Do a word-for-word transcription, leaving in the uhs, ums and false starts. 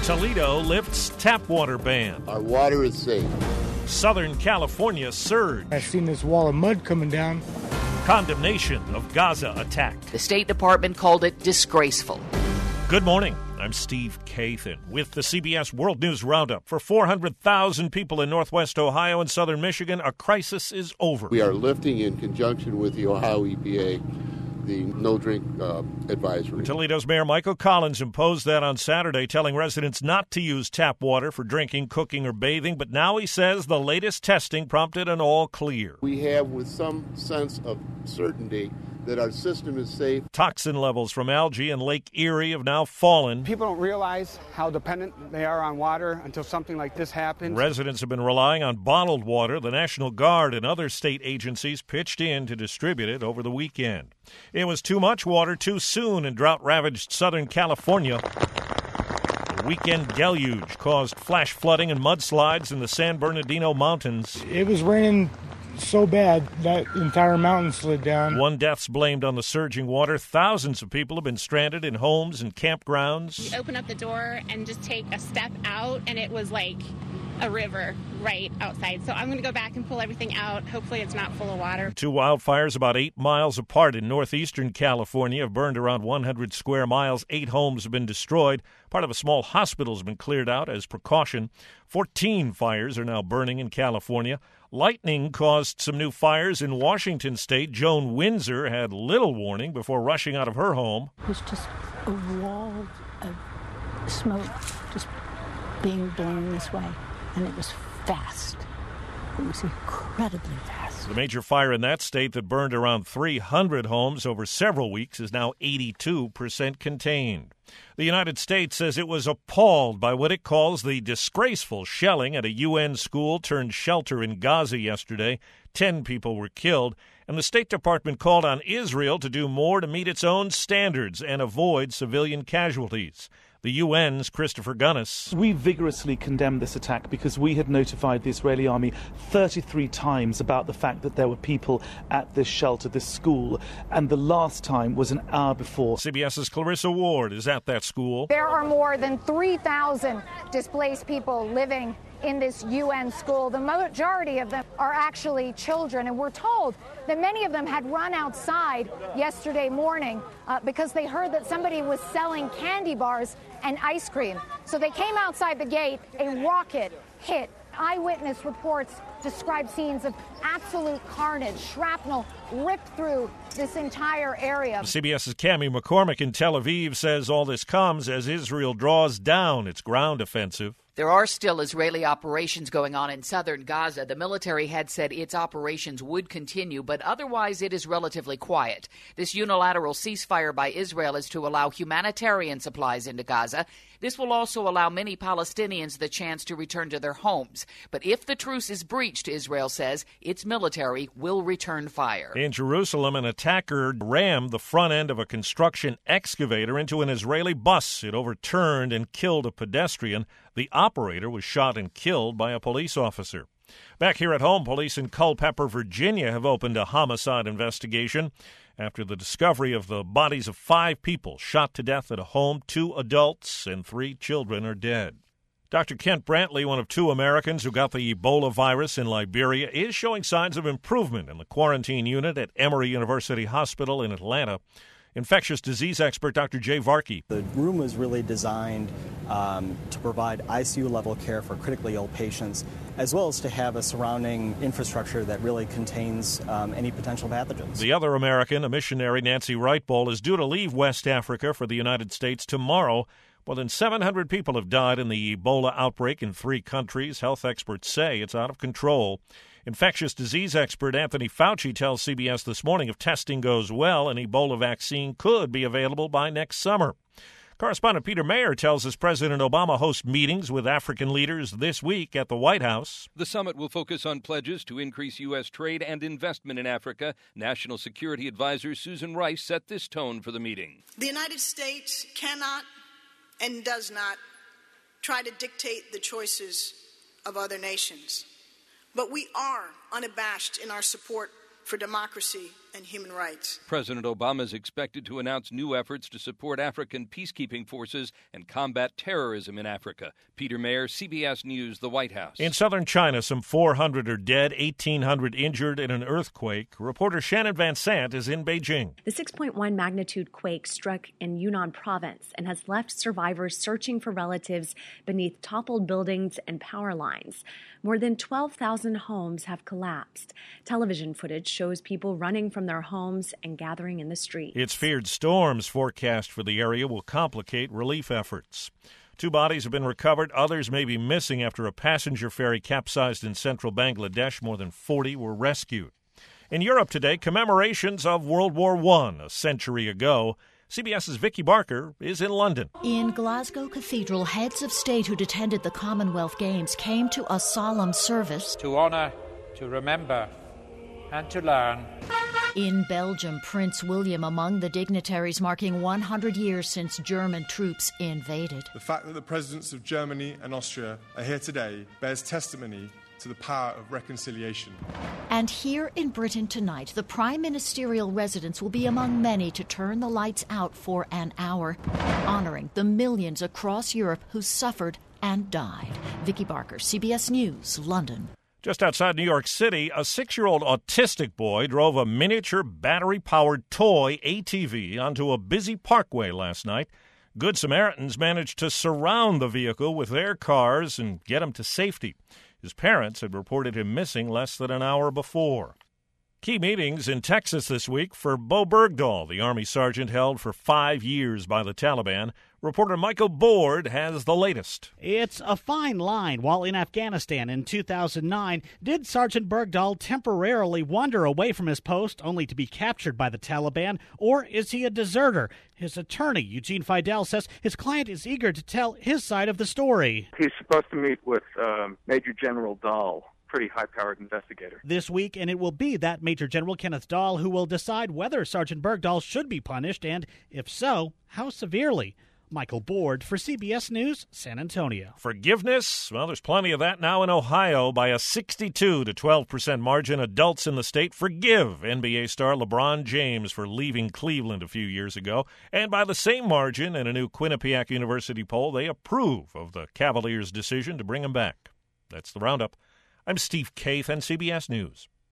Toledo lifts tap water ban. Our water is safe. Southern California surge. I've seen this wall of mud coming down. Condemnation of Gaza attack. The State Department called it disgraceful. Good morning. I'm Steve Kathan with the C B S World News Roundup. For four hundred thousand people in northwest Ohio and southern Michigan, a crisis is over. We are lifting, in conjunction with the Ohio E P A, the no-drink uh, advisory. Toledo's Mayor Michael Collins imposed that on Saturday, telling residents not to use tap water for drinking, cooking, or bathing. But now he says the latest testing prompted an all clear. We have, with some sense of certainty, that our system is safe. Toxin levels from algae in Lake Erie have now fallen. People don't realize how dependent they are on water until something like this happens. Residents have been relying on bottled water. The National Guard and other state agencies pitched in to distribute it over the weekend. It was too much water too soon in drought-ravaged Southern California. The weekend deluge caused flash flooding and mudslides in the San Bernardino Mountains. It was raining so bad that entire mountain slid down. One death's blamed on the surging water. Thousands of people have been stranded in homes and campgrounds. You open up the door and just take a step out, and it was like a river right outside. So I'm going to go back and pull everything out. Hopefully it's not full of water. Two wildfires about eight miles apart in northeastern California have burned around one hundred square miles. Eight homes have been destroyed. Part of a small hospital has been cleared out as precaution. Fourteen fires are now burning in California. Lightning caused some new fires in Washington state. Joan Windsor had little warning before rushing out of her home. It was just a wall of smoke just being blown this way, and it was fast. It was incredibly fast. The major fire in that state that burned around three hundred homes over several weeks is now eighty-two percent contained. The United States says it was appalled by what it calls the disgraceful shelling at a U N school turned shelter in Gaza yesterday. Ten people were killed, and the State Department called on Israel to do more to meet its own standards and avoid civilian casualties. The U N's Christopher Gunnis. We vigorously condemned this attack because we had notified the Israeli army thirty-three times about the fact that there were people at this shelter, this school, and the last time was an hour before. CBS's Clarissa Ward is at that school. There are more than three thousand displaced people living in this U N school. The majority of them are actually children, and we're told that many of them had run outside yesterday morning uh, because they heard that somebody was selling candy bars and ice cream. So they came outside the gate, a rocket hit. Eyewitness reports describe scenes of absolute carnage. Shrapnel ripped through this entire area. CBS's Cami McCormick in Tel Aviv says all this comes as Israel draws down its ground offensive. There are still Israeli operations going on in southern Gaza. The military had said its operations would continue, but otherwise it is relatively quiet. This unilateral ceasefire by Israel is to allow humanitarian supplies into Gaza. This will also allow many Palestinians the chance to return to their homes. But if the truce is breached, Israel says, its military will return fire. In Jerusalem, an attacker rammed the front end of a construction excavator into an Israeli bus. It overturned and killed a pedestrian. The operator was shot and killed by a police officer. Back here at home, police in Culpeper, Virginia have opened a homicide investigation after the discovery of the bodies of five people shot to death at a home. Two adults and three children are dead. Doctor Kent Brantley, one of two Americans who got the Ebola virus in Liberia, is showing signs of improvement in the quarantine unit at Emory University Hospital in Atlanta. Infectious disease expert Doctor Jay Varkey. The room was really designed um, to provide I C U-level care for critically ill patients, as well as to have a surrounding infrastructure that really contains um, any potential pathogens. The other American, a missionary, Nancy Wrightball, is due to leave West Africa for the United States tomorrow. More than seven hundred people have died in the Ebola outbreak in three countries. Health experts say it's out of control. Infectious disease expert Anthony Fauci tells C B S This Morning if testing goes well, an Ebola vaccine could be available by next summer. Correspondent Peter Mayer tells us President Obama hosts meetings with African leaders this week at the White House. The summit will focus on pledges to increase U S trade and investment in Africa. National Security Advisor Susan Rice set this tone for the meeting. The United States cannot and does not try to dictate the choices of other nations. But we are unabashed in our support for democracy and human rights. President Obama is expected to announce new efforts to support African peacekeeping forces and combat terrorism in Africa. Peter Mayer, C B S News, the White House. In southern China, some four hundred are dead, eighteen hundred injured in an earthquake. Reporter Shannon Van Sant is in Beijing. The six point one magnitude quake struck in Yunnan province and has left survivors searching for relatives beneath toppled buildings and power lines. More than twelve thousand homes have collapsed. Television footage shows people running from their homes and gathering in the streets. It's feared storms forecast for the area will complicate relief efforts. Two bodies have been recovered. Others may be missing after a passenger ferry capsized in central Bangladesh. More than forty were rescued. In Europe today, commemorations of World War One, a century ago. CBS's Vicky Barker is in London. In Glasgow Cathedral, heads of state who'd attended the Commonwealth Games came to a solemn service to honour, to remember, and to learn. In Belgium, Prince William among the dignitaries marking one hundred years since German troops invaded. The fact that the presidents of Germany and Austria are here today bears testimony to the power of reconciliation. And here in Britain tonight, the prime ministerial residence will be among many to turn the lights out for an hour, honouring the millions across Europe who suffered and died. Vicky Barker, C B S News, London. Just outside New York City, a six-year-old autistic boy drove a miniature battery-powered toy A T V onto a busy parkway last night. Good Samaritans managed to surround the vehicle with their cars and get him to safety. His parents had reported him missing less than an hour before. Key meetings in Texas this week for Bo Bergdahl, the Army sergeant held for five years by the Taliban. Reporter Michael Board has the latest. It's a fine line. While in Afghanistan in two thousand nine, did Sergeant Bergdahl temporarily wander away from his post only to be captured by the Taliban, or is he a deserter? His attorney, Eugene Fidel, says his client is eager to tell his side of the story. He's supposed to meet with um, Major General Dahl, pretty high-powered investigator. This week, and it will be that Major General Kenneth Dahl who will decide whether Sergeant Bergdahl should be punished, and if so, how severely. Michael Board for C B S News, San Antonio. Forgiveness? Well, there's plenty of that now in Ohio. By a sixty-two to twelve percent margin, adults in the state forgive N B A star LeBron James for leaving Cleveland a few years ago. And by the same margin, in a new Quinnipiac University poll, they approve of the Cavaliers' decision to bring him back. That's the Roundup. I'm Steve Kaith, N C B S News.